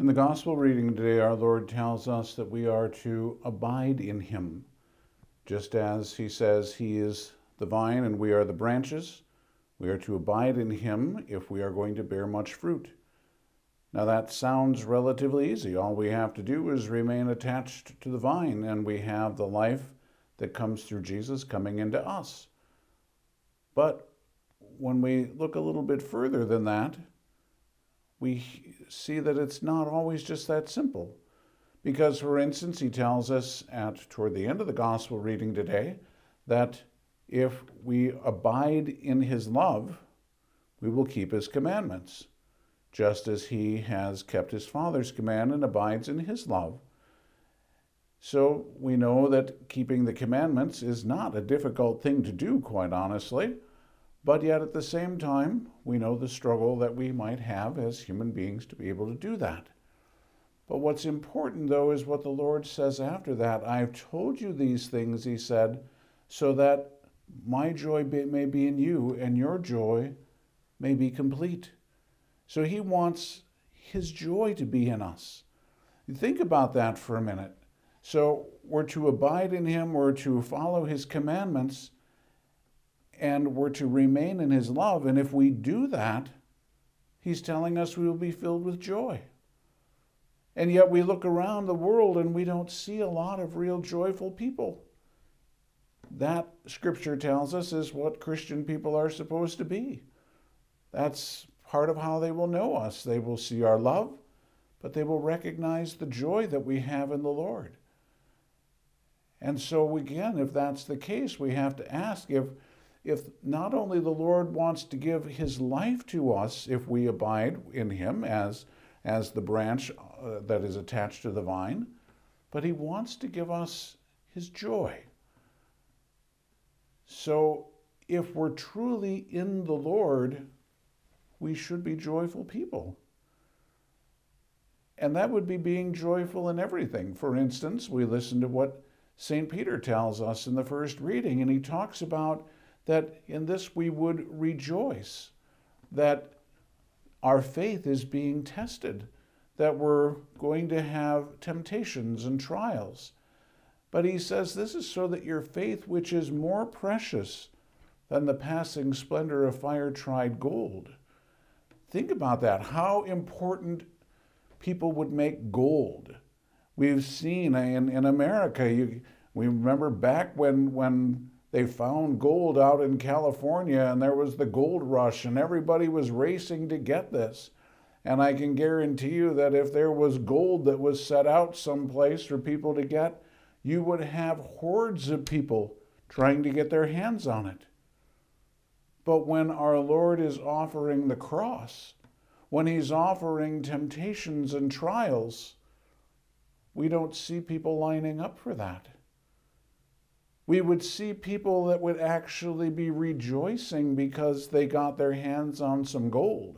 In the gospel reading today, our Lord tells us that we are to abide in him, just as he says he is the vine and we are the branches. We are to abide in him if we are going to bear much fruit. Now that sounds relatively easy. All we have to do is remain attached to the vine, and we have the life that comes through Jesus coming into us. But when we look a little bit further than that, we see that it's not always just that simple. Because, for instance, he tells us toward the end of the gospel reading today that if we abide in his love, we will keep his commandments, just as he has kept his Father's command and abides in his love. So we know that keeping the commandments is not a difficult thing to do, quite honestly, but yet at the same time, we know the struggle that we might have as human beings to be able to do that. But what's important, though, is what the Lord says after that. I've told you these things, he said, so that my joy may be in you and your joy may be complete. So he wants his joy to be in us. You think about that for a minute. So we're to abide in him, we're to follow his commandments, and we're to remain in his love. And if we do that, he's telling us we will be filled with joy. And yet we look around the world and we don't see a lot of real joyful people. That, Scripture tells us, is what Christian people are supposed to be. That's part of how they will know us. They will see our love, but they will recognize the joy that we have in the Lord. And so again, if that's the case, we have to ask if not only the Lord wants to give his life to us if we abide in him as the branch that is attached to the vine, but he wants to give us his joy. So if we're truly in the Lord, we should be joyful people. And that would be being joyful in everything. For instance, we listen to what St. Peter tells us in the first reading, and he talks about that in this we would rejoice, that our faith is being tested, that we're going to have temptations and trials. But he says this is so that your faith, which is more precious than the passing splendor of fire-tried gold. Think about that, how important people would make gold. We've seen in America, we remember back when they found gold out in California and there was the gold rush and everybody was racing to get this. And I can guarantee you that if there was gold that was set out someplace for people to get, you would have hordes of people trying to get their hands on it. But when our Lord is offering the cross, when he's offering temptations and trials, we don't see people lining up for that. We would see people that would actually be rejoicing because they got their hands on some gold.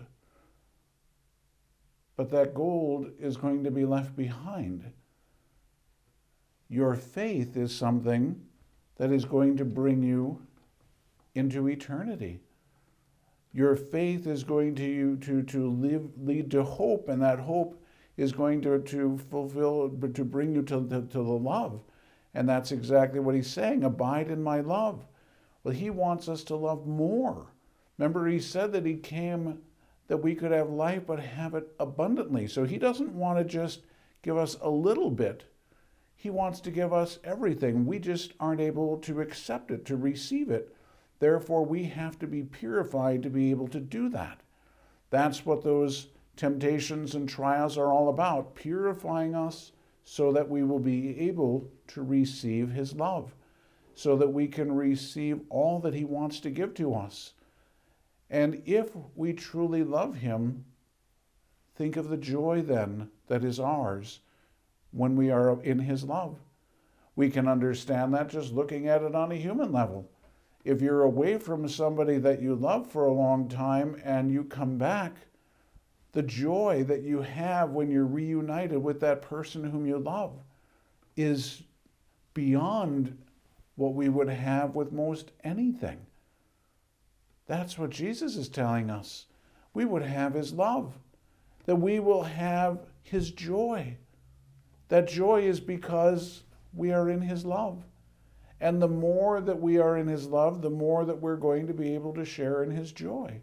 But that gold is going to be left behind. Your faith is something that is going to bring you into eternity. Your faith is going to lead to hope, and that hope is going to bring you to the love. And that's exactly what he's saying, abide in my love. Well, he wants us to love more. Remember, he said that he came that we could have life, but have it abundantly. So he doesn't want to just give us a little bit. He wants to give us everything. We just aren't able to accept it, to receive it. Therefore, we have to be purified to be able to do that. That's what those temptations and trials are all about, purifying us so that we will be able to receive his love, so that we can receive all that he wants to give to us. And if we truly love him, think of the joy then that is ours when we are in his love. We can understand that just looking at it on a human level. If you're away from somebody that you love for a long time and you come back, the joy that you have when you're reunited with that person whom you love is beyond what we would have with most anything. That's what Jesus is telling us. We would have his love. that we will have his joy. That joy is because we are in his love. And the more that we are in his love, the more that we're going to be able to share in his joy.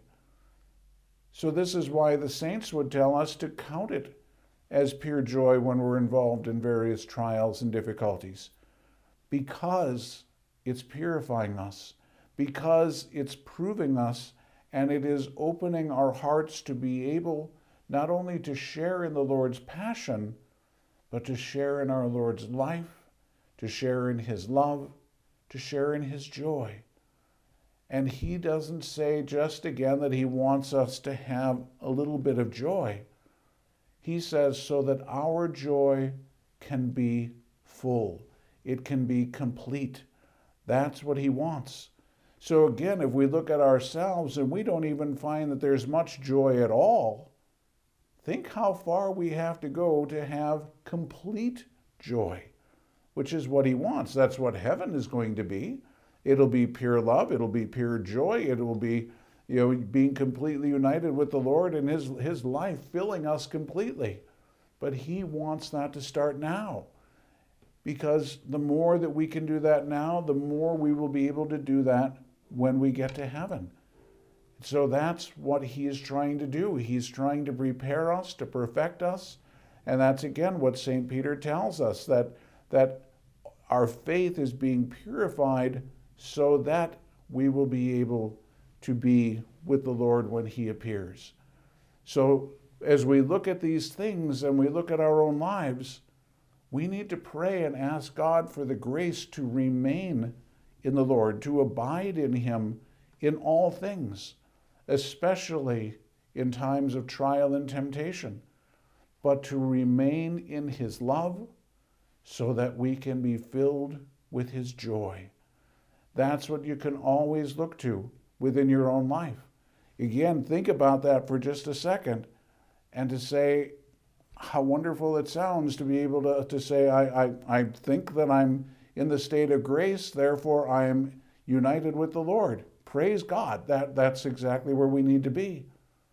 So this is why the saints would tell us to count it as pure joy when we're involved in various trials and difficulties, because it's purifying us, because it's proving us, and it is opening our hearts to be able not only to share in the Lord's passion, but to share in our Lord's life, to share in his love, to share in his joy. And he doesn't say just again that he wants us to have a little bit of joy. He says so that our joy can be full. It can be complete. That's what he wants. So again, if we look at ourselves and we don't even find that there's much joy at all, think how far we have to go to have complete joy, which is what he wants. That's what heaven is going to be. It'll be pure love. It'll be pure joy. It will be, being completely united with the Lord and his life filling us completely. But he wants that to start now, because the more that we can do that now, the more we will be able to do that when we get to heaven. So that's what he is trying to do. He's trying to prepare us, to perfect us. And that's again what St. Peter tells us, that our faith is being purified so that we will be able to be with the Lord when he appears. So as we look at these things and we look at our own lives, we need to pray and ask God for the grace to remain in the Lord, to abide in him in all things, especially in times of trial and temptation, but to remain in his love so that we can be filled with his joy. That's what you can always look to within your own life. Again, think about that for just a second and to say how wonderful it sounds to be able to say, I think that I'm in the state of grace, therefore I am united with the Lord. Praise God. That's exactly where we need to be.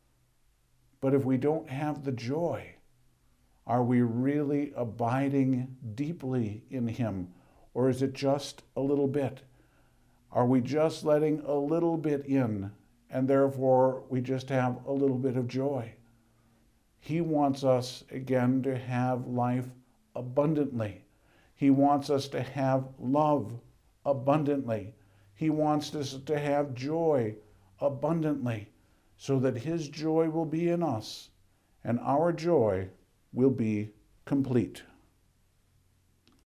But if we don't have the joy, are we really abiding deeply in him? Or is it just a little bit? Are we just letting a little bit in, and therefore we just have a little bit of joy? He wants us, again, to have life abundantly. He wants us to have love abundantly. He wants us to have joy abundantly, so that his joy will be in us, and our joy will be complete.